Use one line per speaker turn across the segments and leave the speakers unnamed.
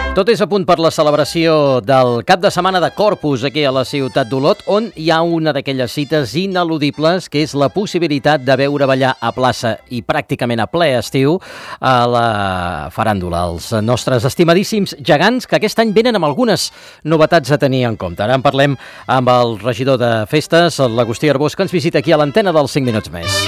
Tot és a punt per la celebració del cap de setmana de Corpus aquí a la ciutat d'Olot, on hi ha una d'aquelles cites ineludibles, que és la possibilitat de veure ballar a plaça i pràcticament a ple estiu a la faràndula. Els nostres estimadíssims gegants, que aquest any venen amb algunes novetats a tenir en compte. Ara en parlem amb el regidor de festes, l'Agustí Arbós, que ens visita aquí a l'antena dels 5 minuts més.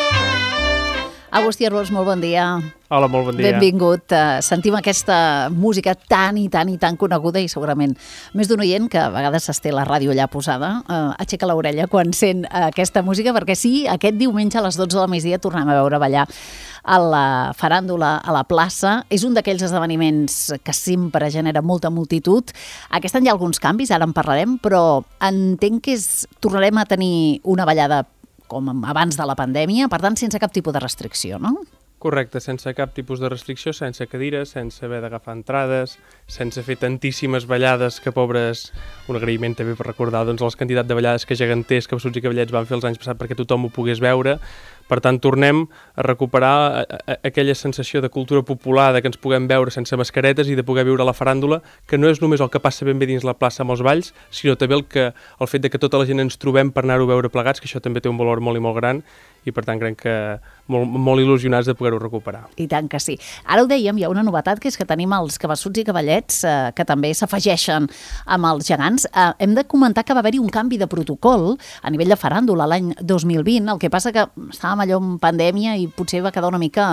Agustí Arbós, molt bon dia.
Hola, molt bon dia.
Benvingut. Sentim aquesta música tan coneguda i segurament més d'un oient que a vegades es té la ràdio allà posada, aixeca l'orella quan sent aquesta música, perquè sí, aquest diumenge a les 12 del migdia tornem a veure ballar a la faràndula, a la plaça. És un d'aquells esdeveniments que sempre genera molta multitud. Aquest any hi ha alguns canvis, ara en parlarem, però entenc que tornarem a tenir una ballada com abans de la pandèmia, per tant, sense cap tipus de restricció, no?
Correcte, sense cap tipus de restricció, sense cadires, sense haver d'agafar entrades, sense fer tantíssimes ballades que, pobres, un agraïment també per recordar les quantitats de ballades que geganters, cabeçuts i cavallets van fer els anys passats perquè tothom ho pogués veure. Per tant, tornem a recuperar aquella sensació de cultura popular, de que ens puguem veure sense mascaretes i de poder viure la faràndula, que no és només el que passa ben bé dins la plaça amb els balls, sinó també el fet de que tota la gent ens trobem per anar-ho a veure plegats, que això també té un valor molt i molt gran, i per tant crec que molt il·lusionats de poder-ho recuperar.
I tant que sí. Ara ho dèiem, hi ha una novetat, que és que tenim els cabeçuts i cavallets que també s'afegeixen amb els gegants. Hem de comentar que va haver-hi un canvi de protocol a nivell de faràndula l'any 2020, el que passa que estàvem allò en pandèmia i potser va quedar una mica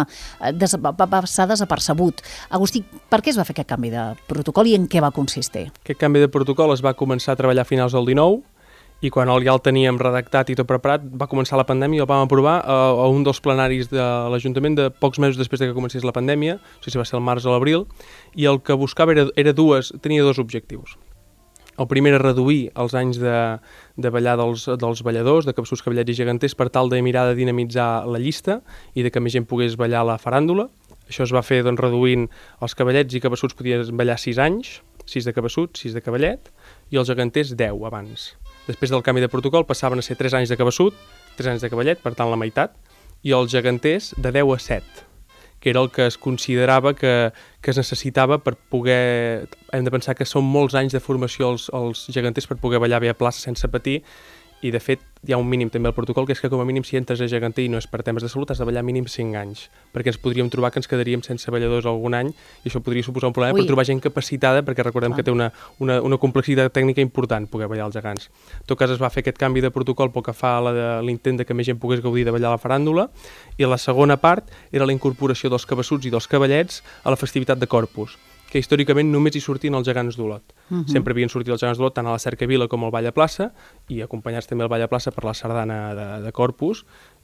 va passar desapercebut. Agustí, per què es va fer aquest canvi de protocol i en què va consistir?
Aquest canvi de protocol es va començar a treballar a finals del 19, i quan ja el teníem redactat i tot preparat, va començar la pandèmia i el vam aprovar a un dels plenaris de l'Ajuntament de pocs mesos després de que comencés la pandèmia, no sé si va ser el març o l'abril, i el que buscava tenia dos objectius. El primer era reduir els anys de ballar dels balladors, de cabeçuts, cavallets i geganters, per tal de mirar de dinamitzar la llista i de que més gent pogués ballar a la faràndula. Això es va fer reduint els cavallets i cabeçuts podien ballar 6 anys, 6 de cabeçut, 6 de cavallet, i els geganters 10 abans. Després del canvi de protocol passaven a ser 3 anys de cabeçut, 3 anys de cavallet, per tant la meitat, i els geganters de 10 a 7, que era el que es considerava que es necessitava per poder... Hem de pensar que són molts anys de formació els geganters per poder ballar bé a plaça sense patir, i de fet hi ha un mínim també al protocol, que és que com a mínim si entres a geganter i no és per temes de salut has de ballar mínim 5 anys, perquè ens podríem trobar que ens quedaríem sense balladors algun any i això podria suposar un problema per trobar gent capacitada, perquè recordem que té una complexitat tècnica important poder ballar els gegants. En tot cas es va fer aquest canvi de protocol pel que fa a l'intent de que més gent pogués gaudir de ballar a la faràndula, i la segona part era la incorporació dels cabeçuts i dels cavallets a la festivitat de Corpus, que històricament només hi sortien els gegants d'Olot. Sempre havien sortit els gegants d'Olot tant a la cercavila com al ball a plaça, i acompanyats també al ball a plaça per la sardana de Corpus,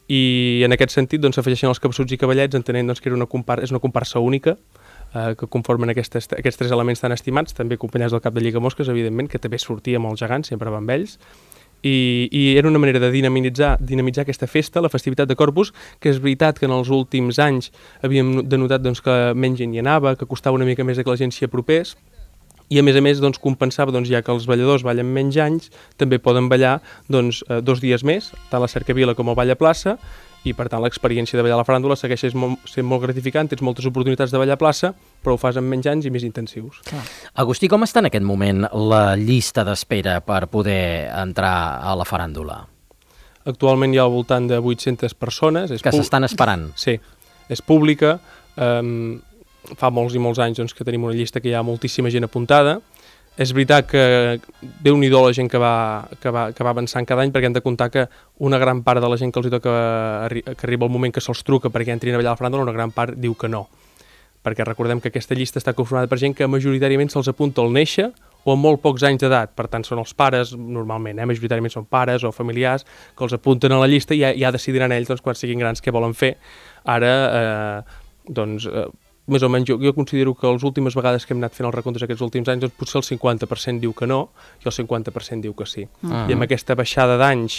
i en aquest sentit s'afegeixen els cabeçuts i cavallets, entenent que és una comparsa única, que conformen aquests 3 elements tan estimats, també acompanyats del cap de Lligamosques, evidentment, que també sortia amb els gegants, sempre va amb ells, i era una manera de dinamitzar aquesta festa, la festivitat de Corpus, que és veritat que en els últims anys havíem denotat que menys gent hi anava, que costava una mica més que la gent s'hi apropés, i a més compensava, ja que els balladors ballen menys anys, també poden ballar 2 dies més, tant la cercavila com el ball a plaça, i per tant l'experiència de ballar a la faràndula segueix sent molt gratificant, tens moltes oportunitats de ballar a plaça, però ho fas amb menys anys i més intensius.
Clar. Agustí, com està en aquest moment la llista d'espera per poder entrar a la faràndula?
Actualment hi ha al voltant de 800 persones.
Que s'estan esperant.
Sí, és pública. Fa molts i molts anys que tenim una llista que hi ha moltíssima gent apuntada. És veritat que déu-n'hi-do la gent que va avançant cada any, perquè hem de comptar que una gran part de la gent que els toca que arriba el moment que se'ls truca perquè entrin a ballar a la faràndula, una gran part diu que no. Perquè recordem que aquesta llista està conformada per gent que majoritàriament se'ls apunta al néixer o amb molt pocs anys d'edat. Per tant, són els pares, normalment, majoritàriament són pares o familiars, que els apunten a la llista i ja decidiran ells, quan siguin grans, què volen fer. Ara, més o menys, jo considero que les últimes vegades que hem anat fent els recomptes aquests últims anys, potser el 50% diu que no i el 50% diu que sí. I amb aquesta baixada d'anys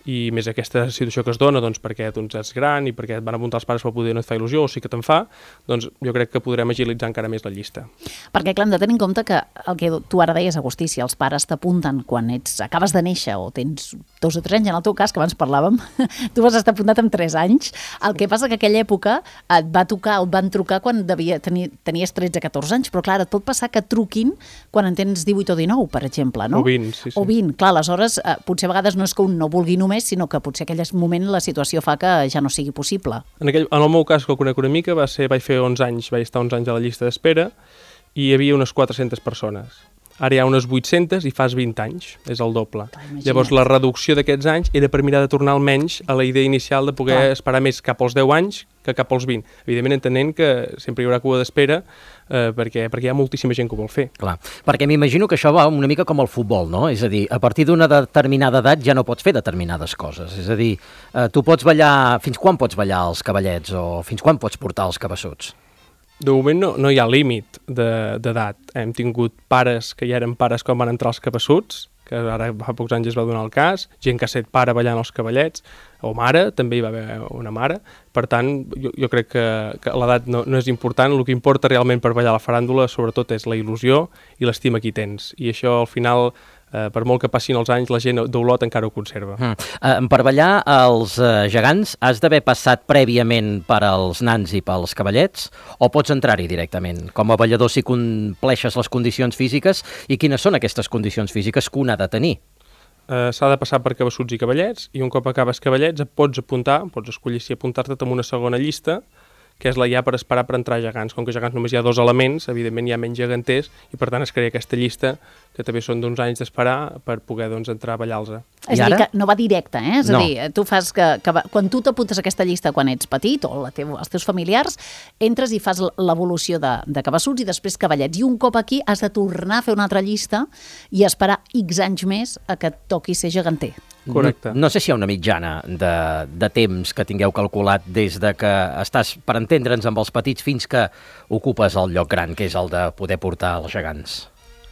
i més aquesta situació que es dona doncs, perquè ets gran i perquè et van apuntar els pares però poder no et fa il·lusió o sí que te'n fa, doncs jo crec que podrem agilitzar encara més la llista.
Perquè, clar, hem de tenir en compte que el que tu ara deies, Agustí, si els pares t'apunten quan acabes de néixer o tens 2 o 3 anys, en el teu cas, que abans parlàvem, tu vas estar apuntat amb 3 anys, el que passa que aquella època et va tocar o et van trucar quan tenies 13-14 anys, però clar, et pot passar que truquin quan en tens 18 o 19, per exemple, no?
O 20, sí.
O 20, clar, aleshores, potser a vegades no és que un no vulgui només, sinó que potser aquell moment la situació fa que ja no sigui possible.
En el meu cas, que el conec una mica, vaig fer 11 anys, vaig estar 11 anys a la llista d'espera i hi havia unes 400 persones. Ara hi ha unes 800 i fas 20 anys, és el doble.
Clar, imagina't.
Llavors, la reducció d'aquests anys era per mirar de tornar almenys a la idea inicial de poder esperar més cap als 10 anys que cap als 20. Evidentment, entenent que sempre hi haurà cua d'espera perquè hi ha moltíssima gent que ho vol fer.
Clar, perquè m'imagino que això va una mica com el futbol, no? És a dir, a partir d'una determinada edat ja no pots fer determinades coses. És a dir, tu pots ballar... Fins quan pots ballar els cavallets o fins quan pots portar els cabassuts?
De moment no hi ha límit d'edat. Hem tingut pares que ja eren pares quan van entrar els cabassuts, que ara fa pocs anys es va donar el cas, gent que ha estat pare ballant els cavallets, o mare, també hi va haver una mare. Per tant, jo crec que l'edat no és important, el que importa realment per ballar la faràndula sobretot és la il·lusió i l'estima que hi tens. I això al final, per molt que passin els anys, la gent d'Olot encara ho conserva.
Per ballar els gegants has d'haver passat prèviament per als nans i pels cavallets o pots entrar-hi directament? Com a ballador si compleixes les condicions físiques i quines són aquestes condicions físiques que un ha de tenir?
S'ha de passar per cabassuts i cavallets i un cop acabes cavallets et pots apuntar, pots escollir si apuntar-te en una segona llista, que és la ja per esperar per entrar a gegants. Com que a gegants només hi ha 2 elements, evidentment hi ha menys geganters i per tant es crea aquesta llista que també són d'uns anys d'esperar per poder entrar a ballar-los.
És a dir, que no va directe, eh? És a dir, tu fas quan tu t'apuntes a aquesta llista quan ets petit o els teus familiars, entres i fas l'evolució de cabassuts i després cavallets. I un cop aquí has de tornar a fer una altra llista i esperar X anys més a que et toqui ser geganter.
Correcte.
No sé si hi ha una mitjana de temps que tingueu calculat des de que estàs, per entendre'ns, amb els petits fins que ocupes el lloc gran, que és el de poder portar els gegants.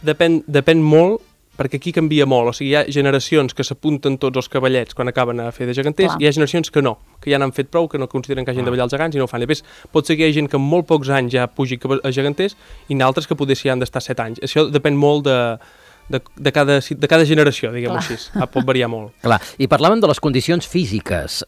Depèn molt, perquè aquí canvia molt. O sigui, hi ha generacions que s'apunten tots els cavallets quan acaben a fer de geganters, i hi ha generacions que no, que ja n'han fet prou, que no consideren que hagin de ballar els gegants i no ho fan. I després pot ser que hi ha gent que en molt pocs anys ja pugi a geganters i n'altres que potser s'hi han d'estar 7 anys. Això depèn molt de cada generació, diguem-ho així. Pot variar molt.
Clar, i parlàvem de les condicions físiques.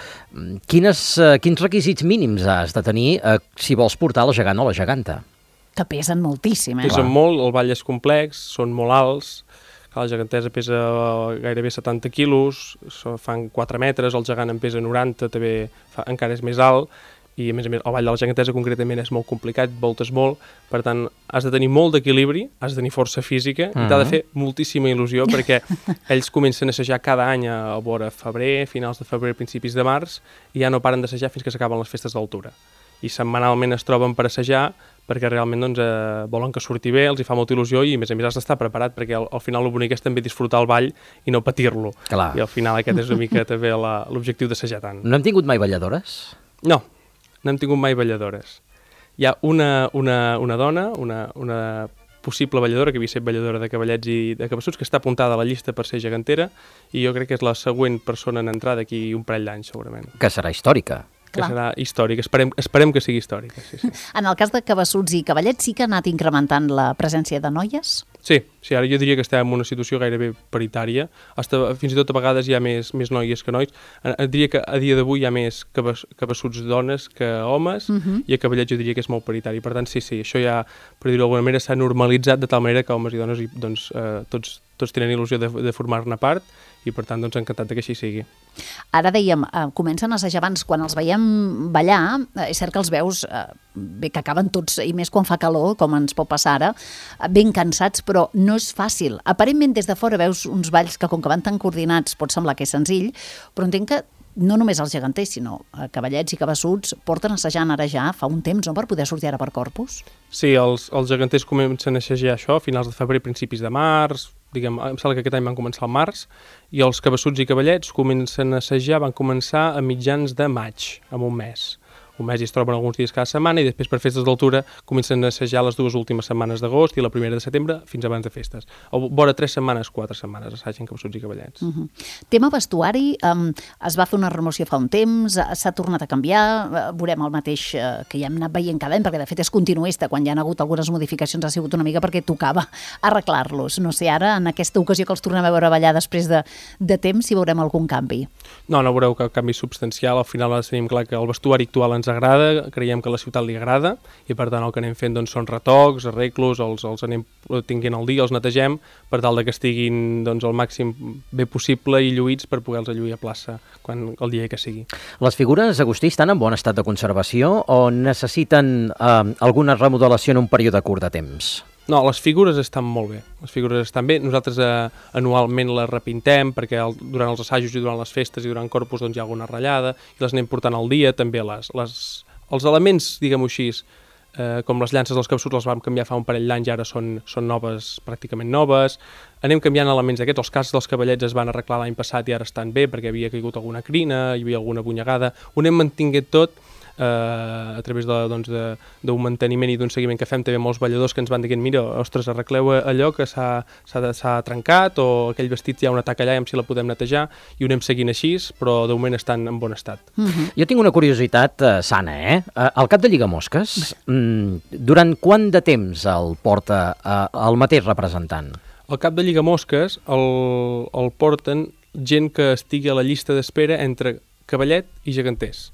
Quins requisits mínims has de tenir si vols portar el gegant o la geganta?
Que pesen moltíssim, eh?
Pesen molt, el ball és complex, són molt alts, la gegantesa pesa gairebé 70 quilos, fan 4 metres, el gegant en pesa 90, també encara és més alt, i a més el ball de la gegantesa concretament és molt complicat, voltes molt, per tant has de tenir molt d'equilibri, has de tenir força física i t'ha de fer moltíssima il·lusió perquè ells comencen a assajar cada any a vora febrer, finals de febrer, principis de març, i ja no paren d'assajar fins que s'acaben les festes d'altura. I setmanalment es troben per assajar perquè realment volen que surti bé, els hi fa molta il·lusió i a més has d'estar preparat perquè al final el bonic és també disfrutar el ball i no patir-lo.
Clar.
I al final aquest és una mica també l'objectiu d'assajar tant.
No hem tingut mai balladores?
No hem tingut mai balladores. Hi ha una dona, una possible balladora, que havia estat balladora de cavallets i de cabassuts, que està apuntada a la llista per ser gegantera i jo crec que és la següent persona en entrar d'aquí un parell d'anys segurament.
Que serà històrica.
Que serà històric, esperem que sigui històrica. Sí.
En el cas de cabassuts i cavallets sí que ha anat incrementant la presència de noies?
Sí, ara jo diria que estem en una situació gairebé paritària, fins i tot a vegades hi ha més noies que nois. Diria que a dia d'avui hi ha més cabassuts dones que homes i a cavallets jo diria que és molt paritari. Per tant, sí, això ja, per dir-ho d'alguna manera, s'ha normalitzat de tal manera que homes i dones doncs, tots tenen il·lusió de formar-ne part i per tant encantat que així sigui.
Ara dèiem, comencen a assajar abans, quan els veiem ballar, és cert que els veus bé que acaben tots, i més quan fa calor, com ens pot passar ara, ben cansats, però no és fàcil. Aparentment des de fora veus uns balls que com que van tan coordinats pot semblar que és senzill, però entenc que no només els geganters, sinó cavallets i cabassuts porten assajant ara ja fa un temps, no?, per poder sortir ara per Corpus?
Sí, els geganters comencen a assajar això a finals de febrer, principis de març, em sembla que aquest any van començar al març, i els cabassuts i cavallets comencen a assajar, van començar a mitjans de maig, en un un mes i es troben alguns dies cada setmana, i després per festes d'altura comencen a assajar les 2 últimes setmanes d'agost i la primera de setembre fins abans de festes. O vora 3 setmanes, 4 setmanes assagen Cabeçuts i Cavallets.
Tema vestuari, es va fer una remoció fa un temps, s'ha tornat a canviar, veurem el mateix que ja hem anat veient cada any, perquè de fet és continuista, quan hi ha hagut algunes modificacions ha sigut una mica perquè tocava arreglar-los. No sé, ara en aquesta ocasió que els tornem a veure ballar després de temps, si veurem algun canvi.
No veureu cap canvi substancial. Al final tenim clar que el vestuari actual ens agrada, creiem que a la ciutat li agrada, i per tant el que anem fent doncs, són retocs, arreglos, els anem tinguent al dia, els netegem, per tal de que estiguin doncs, el màxim bé possible i lluïts per poder-los lluir a plaça el dia que sigui.
Les figures, Agustí, estan en bon estat de conservació o necessiten alguna remodelació en un període curt de temps?
No, les figures estan molt bé. Les figures estan bé. Nosaltres anualment les repintem perquè durant els assajos i durant les festes i durant Corpus doncs, hi ha alguna ratllada i les anem portant al dia. També els elements, diguem-ho així, com les llances dels cabeçuts les vam canviar fa un parell d'anys i ara són noves, pràcticament noves. Anem canviant elements d'aquests. Els cascs dels cavallets es van arreglar l'any passat i ara estan bé perquè havia caigut alguna crina, hi havia alguna bunyegada. Ho anem mantinguent tot a través d'un manteniment i d'un seguiment que fem també molts balladors que ens van dient mira, ostres, arregleu allò que s'ha trencat o aquell vestit hi ha una taca allà i si la podem netejar, i ho anem seguint així, però de moment estan en bon estat.
Jo tinc una curiositat sana, el cap de Lligamosques, durant quant de temps el porta el mateix representant?
El cap de Lligamosques el porten gent que estigui a la llista d'espera entre cavallet i geganters.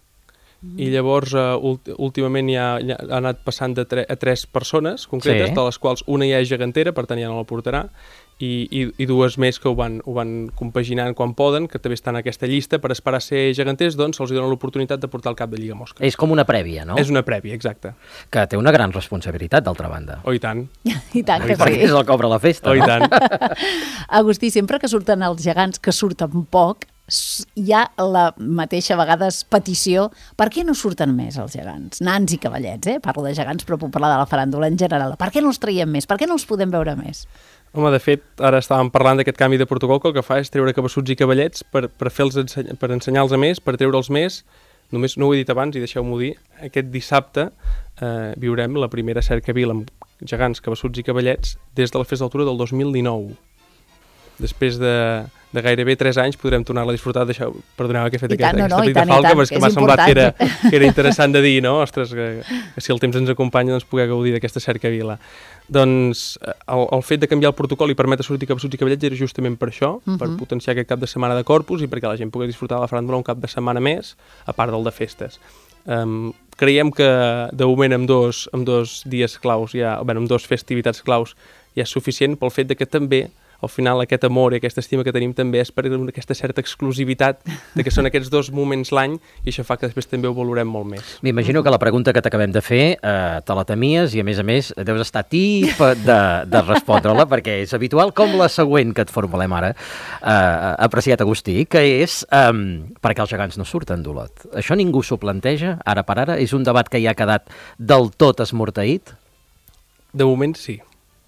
I llavors últimament ja ha anat passant a 3 persones concretes, de les quals una ja és gegantera, per tant ja no la portarà, i 2 més que ho van compaginant quan poden, que també estan en aquesta llista. Per esperar a ser geganters, doncs se'ls dona l'oportunitat de portar el cap de Lligamosques.
És com una prèvia, no?
És una prèvia, exacte.
Que té una gran responsabilitat, d'altra banda.
Oh, i tant.
I tant que sí.
Perquè és el que obre la festa.
Oh, i tant.
Agustí, sempre que surten els gegants, que surten poc, hi ha la mateixa a vegades petició. Per què no surten més els gegants? Nans i cavallets, Parlo de gegants, però puc parlar de la faràndula en general. Per què no els traiem més? Per què no els podem veure més?
Home, de fet, ara estàvem parlant d'aquest canvi de protocol, que el que fa és treure cabeçuts i cavallets per ensenyar-los a més, per treure'ls més. Només no ho he dit abans i deixeu-m'ho dir, aquest dissabte viurem la primera cercavila amb gegants, cabeçuts i cavallets des de la Festa d'Altura del 2019. Després de gairebé 3 anys podrem tornar-la a disfrutar. Perdoneu que he fet aquesta petita falca, però és que m'ha semblat que era interessant de dir, no? Ostres, que si el temps ens acompanya doncs poder gaudir d'aquesta cercavila. Doncs el fet de canviar el protocol i permetre sortir cabeçuts i cavallets era justament per això, per potenciar aquest cap de setmana de Corpus i perquè la gent pogués disfrutar de la faràndula un cap de setmana més, a part del de festes. Creiem que de moment amb dos dies claus, amb 2 festivitats claus ja és suficient pel fet de que també al final aquest amor i aquesta estima que tenim també és per aquesta certa exclusivitat de que són aquests 2 moments l'any i això fa que després també ho valorem molt més.
M'imagino que la pregunta que t'acabem de fer te la temies i a més deus estar tip de respondre-la perquè és habitual com la següent que et formulem ara, apreciat Agustí, que és per què els gegants no surten d'Olot? Això ningú s'ho planteja ara per ara? És un debat que ja ha quedat del tot esmorteït?
De moment sí.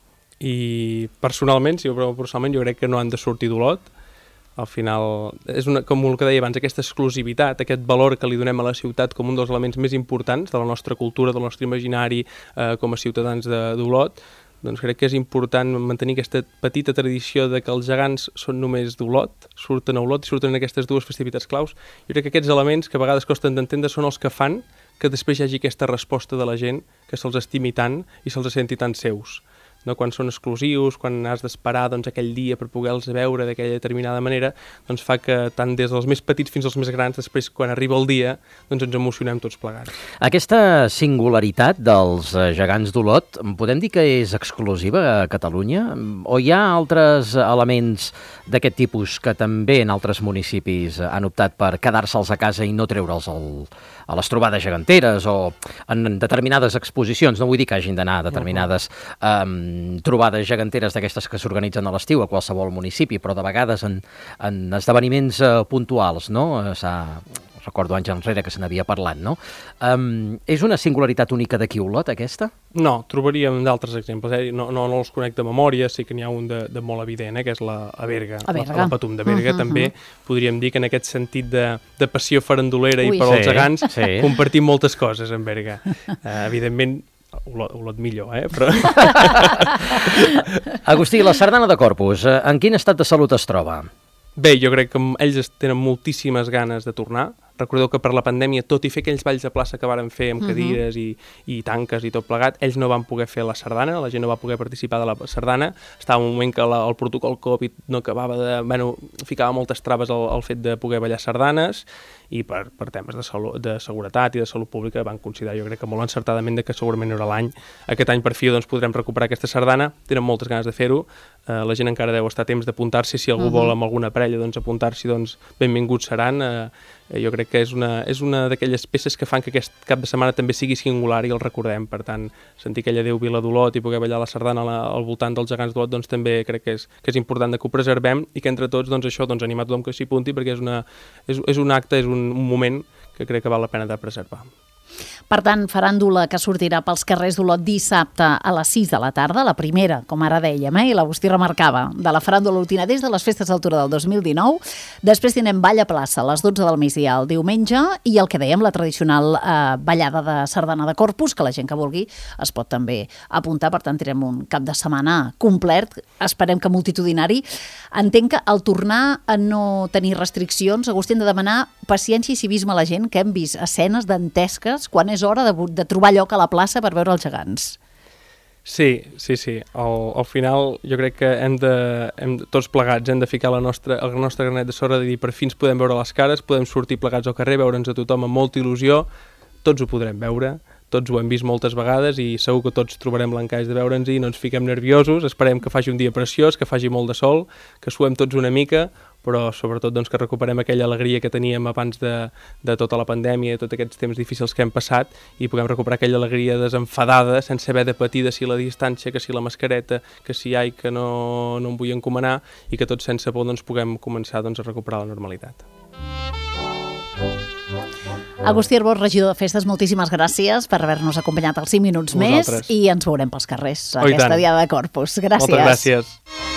I personalment jo crec que no han de sortir d'Olot. Al final, és com el que deia abans, aquesta exclusivitat, aquest valor que li donem a la ciutat com un dels elements més importants de la nostra cultura, del nostre imaginari com a ciutadans d'Olot, doncs crec que és important mantenir aquesta petita tradició de que els gegants són només d'Olot, surten a Olot i surten en aquestes 2 festivitats claus. Jo crec que aquests elements que a vegades costen d'entendre són els que fan que després hi hagi aquesta resposta de la gent que se'ls estimi tant i se'ls senti tan seus. No? Quan són exclusius, quan has d'esperar aquell dia per poder-los veure d'aquella determinada manera, doncs fa que tant des dels més petits fins als més grans, després quan arriba el dia, doncs ens emocionem tots plegats.
Aquesta singularitat dels gegants d'Olot, podem dir que és exclusiva a Catalunya? O hi ha altres elements d'aquest tipus que també en altres municipis han optat per quedar-se'ls a casa i no treure'ls a les trobades geganteres o en determinades exposicions? No vull dir que hagin d'anar a determinades trobades geganteres d'aquestes que s'organitzen a l'estiu a qualsevol municipi, però de vegades en esdeveniments puntuals, no? recordo anys enrere que se n'havia parlat, no? És una singularitat única d'aquí Olot, aquesta?
No, trobaríem d'altres exemples. No els conec de memòria, sí que n'hi ha un de molt evident, que és la Berga. La Patum de Berga. També podríem dir que en aquest sentit de passió farandolera i per als gegants compartim moltes coses amb Berga. Evidentment, Olot millor, però...
Agustí, la sardana de Corpus, en quin estat de salut es troba?
Bé, jo crec que ells tenen moltíssimes ganes de tornar. Recordeu que per la pandèmia, tot i fer aquells balls de plaça que varen fer amb cadires i tanques i tot plegat, ells no van poder fer la sardana, la gent no va poder participar de la sardana. Estava un moment que el protocol Covid no acabava de... ficava moltes traves al fet de poder ballar sardanes, i per temes de seguretat i de salut pública van considerar, jo crec que molt encertadament, que segurament era l'any. Aquest any per fi podrem recuperar aquesta sardana, tenen moltes ganes de fer-ho, la gent encara deu estar a temps d'apuntar-s'hi, si algú vol amb alguna parella apuntar-s'hi, benvinguts seran. Jo crec que és una d'aquelles peces que fan que aquest cap de setmana també sigui singular i el recordem. Per tant, sentir aquella Déu Vila d'Olot i poder ballar la sardana al voltant dels gegants d'Olot, doncs també crec que és important que ho preservem i que entre tots animar tothom que s'hi apunti, perquè és un acte, és un moment que crec que val la pena de preservar.
Per tant, faràndula que sortirà pels carrers d'Olot dissabte a les 6 de la tarda, la primera, com ara dèiem, i l'Agustí remarcava, de la faràndula olotina des de les Festes d'Altura del 2019. Després tindrem ball a plaça a les 12 del migdia el diumenge i el que dèiem, la tradicional ballada de sardana de Corpus, que la gent que vulgui es pot també apuntar. Per tant, tindrem un cap de setmana complet, esperem que multitudinari. Entenc que al tornar a no tenir restriccions, Agustí, hem de demanar paciència i civisme a la gent, que hem vist escenes dantesques quan és hora de trobar lloc a la plaça per veure els gegants.
Sí. Al final jo crec que tots plegats hem de ficar el nostre granet de sorra, de dir per fi ens podem veure les cares, podem sortir plegats al carrer, veure'ns a tothom amb molta il·lusió, tots ho podrem veure, tots ho hem vist moltes vegades i segur que tots trobarem l'encaix de veure'ns i no ens fiquem nerviosos, esperem que faci un dia preciós, que faci molt de sol, que suem tots una mica, però sobretot que recuperem aquella alegria que teníem abans de tota la pandèmia, de tots aquests temps difícils que hem passat, i puguem recuperar aquella alegria desenfadada, sense haver de patir de si la distància, que si la mascareta, que si que no em vull encomanar, i que tots sense por puguem començar a recuperar la normalitat.
Agustí Arbós, regidor de Festes, moltíssimes gràcies per haver-nos acompanyat els 5 minuts més i ens veurem pels carrers aquesta Diada de Corpus. Gràcies.
Moltes gràcies.